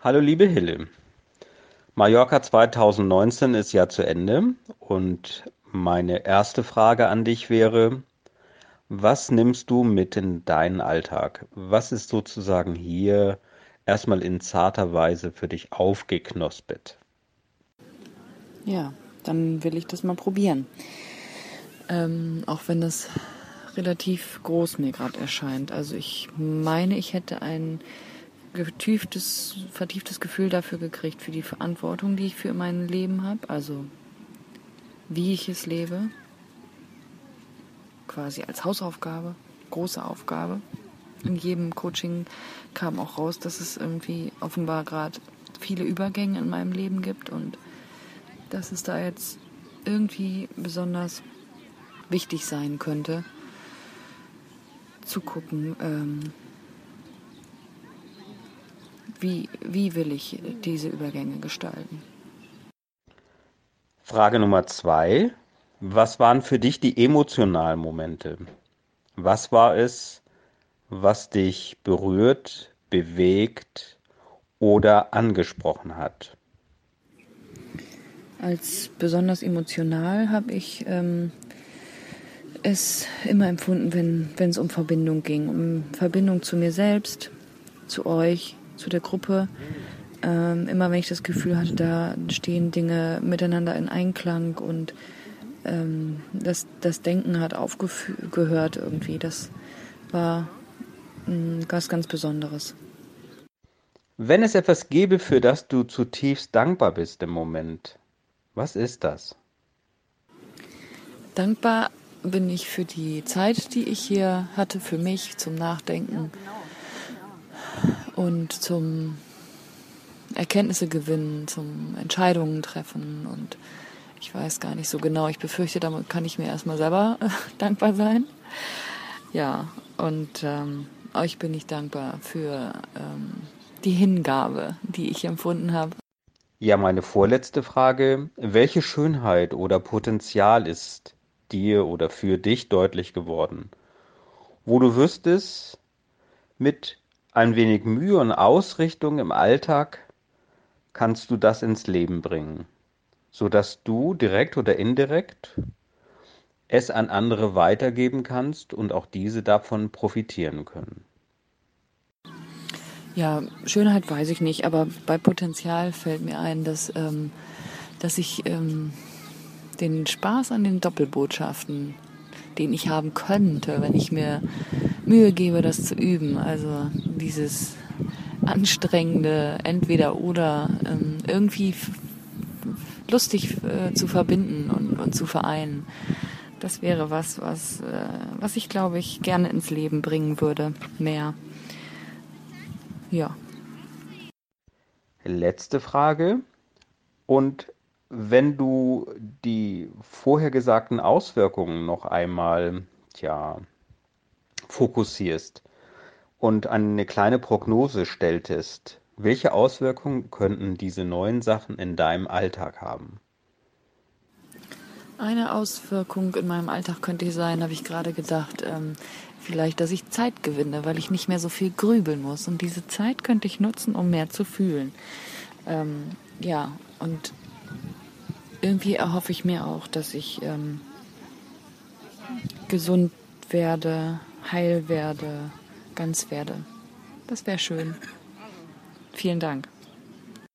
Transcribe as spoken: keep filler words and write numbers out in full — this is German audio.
Hallo liebe Hille, Mallorca zweitausendneunzehn ist ja zu Ende und meine erste Frage an dich wäre, was nimmst du mit in deinen Alltag? Was ist sozusagen hier erstmal in zarter Weise für dich aufgeknospt? Ja, dann will ich das mal probieren. Ähm, auch wenn das relativ groß mir gerade erscheint. Also ich meine, ich hätte ein getieftes, vertieftes Gefühl dafür gekriegt, für die Verantwortung, die ich für mein Leben habe. Also wie ich es lebe. Quasi als Hausaufgabe, große Aufgabe. In jedem Coaching kam auch raus, dass es irgendwie offenbar gerade viele Übergänge in meinem Leben gibt und dass es da jetzt irgendwie besonders wichtig sein könnte, zu gucken, ähm, wie, wie will ich diese Übergänge gestalten. Frage Nummer zwei, was waren für dich die emotionalen Momente? Was war es, was dich berührt, bewegt oder angesprochen hat? Als besonders emotional habe ich ähm, es immer empfunden, wenn wenn es um Verbindung ging, um Verbindung zu mir selbst, zu euch, zu der Gruppe. Ähm, immer wenn ich das Gefühl hatte, da stehen Dinge miteinander in Einklang und ähm, das, das Denken hat aufgehört irgendwie. Das war mh, was ganz Besonderes. Wenn es etwas gäbe, für das du zutiefst dankbar bist im Moment, was ist das? Dankbar bin ich für die Zeit, die ich hier hatte, für mich zum Nachdenken und zum Erkenntnisse gewinnen, zum Entscheidungen treffen. Und ich weiß gar nicht so genau, ich befürchte, damit kann ich mir erstmal selber äh, dankbar sein. Ja, und ähm, euch bin ich dankbar für ähm, die Hingabe, die ich empfunden habe. Ja, meine vorletzte Frage. Welche Schönheit oder Potenzial ist dir oder für dich deutlich geworden, wo du wüsstest, mit ein wenig Mühe und Ausrichtung im Alltag kannst du das ins Leben bringen, sodass du direkt oder indirekt es an andere weitergeben kannst und auch diese davon profitieren können. Ja, Schönheit weiß ich nicht, aber bei Potenzial fällt mir ein, dass, ähm, dass ich ähm, den Spaß an den Doppelbotschaften, den ich haben könnte, wenn ich mir Mühe gebe, das zu üben, also dieses anstrengende Entweder-Oder ähm, irgendwie f- lustig äh, zu verbinden und, und zu vereinen. Das wäre was, was, äh, was ich, glaube ich, gerne ins Leben bringen würde. Mehr. Ja. Letzte Frage. Und wenn du die vorher gesagten Auswirkungen noch einmal, tja, fokussierst und eine kleine Prognose stelltest, welche Auswirkungen könnten diese neuen Sachen in deinem Alltag haben? Eine Auswirkung in meinem Alltag könnte sein, habe ich gerade gedacht, ähm, vielleicht, dass ich Zeit gewinne, weil ich nicht mehr so viel grübeln muss. Und diese Zeit könnte ich nutzen, um mehr zu fühlen. Ähm, ja, und irgendwie erhoffe ich mir auch, dass ich ähm, gesund werde, heil werde, ganz werde. Das wäre schön. Vielen Dank.